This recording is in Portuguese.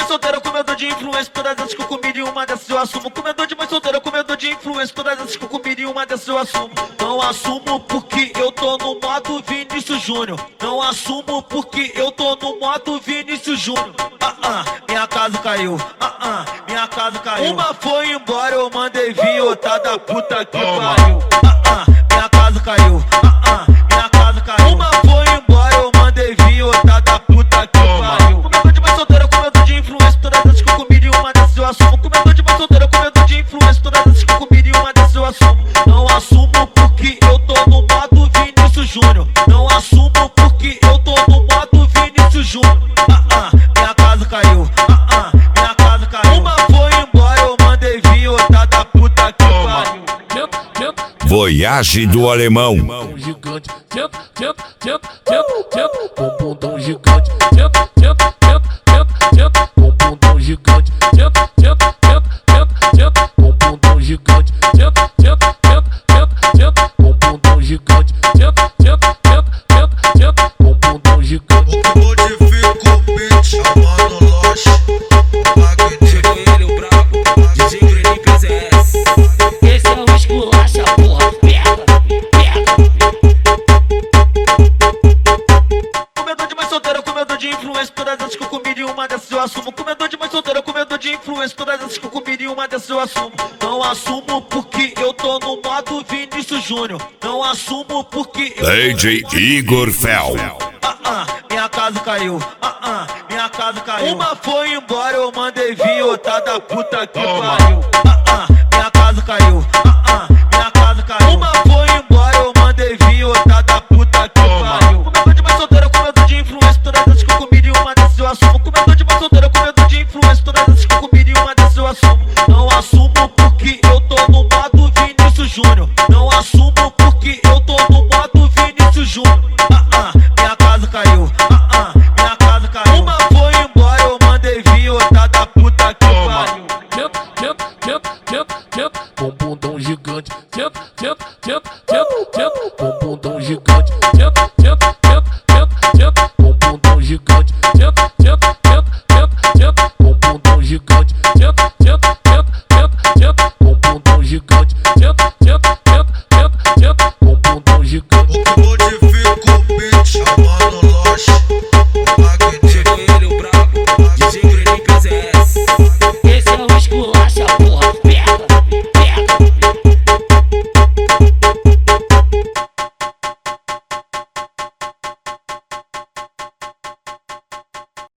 solteira, comedor de influência. Todas essas que eu comi de uma dessas eu assumo. Comedor de mãe solteira, comedor de influência. Todas essas que eu comi de uma dessas eu assumo. Não assumo porque eu tô no modo Vinícius Júnior. Não assumo porque eu tô no modo Vinícius Júnior. Minha casa caiu. Minha casa caiu. Uma foi embora, eu mandei vir, outra da puta que pariu. Minha casa caiu. Minha casa caiu. Uma foi embora, eu mandei vir, outra da puta que pariu. Comedor de mãe solteira, comedor de influência. Todas essas que eu comi de uma dessas eu assumo. Comedor de mãe solteira, comedor de influência. Todas essas que eu comi de uma dessas eu assumo. Não assumo porque eu tô no modo Vinícius Júnior. Não assumo porque eu tô no modo Vinícius Júnior. Minha casa caiu. Minha casa caiu. Uma foi embora, eu mandei vir, outra da puta que pariu. Voyage do Alemão. Gigante, com bundão gigante, com bundão gigante, com bundão gigante, com bundão gigante, com bundão gigante. Modifico o beat, chamando Loche. Ele, o brabo, DJ Grêmio PZS. Esse é o esculacha, porra, pega. Comedor de mãe solteira, comedor de influência. Todas essas que eu comi de uma dessas eu assumo. Comedor de mãe solteira, comedor de influência. Todas essas que eu comi de uma dessas eu assumo. Não assumo porque eu tô no modo Vinícius Júnior. Não assumo porque eu DJ Igor Fel. Minha casa caiu. Minha casa caiu. Uma foi embora, eu mandei vir, outra da puta que pariu.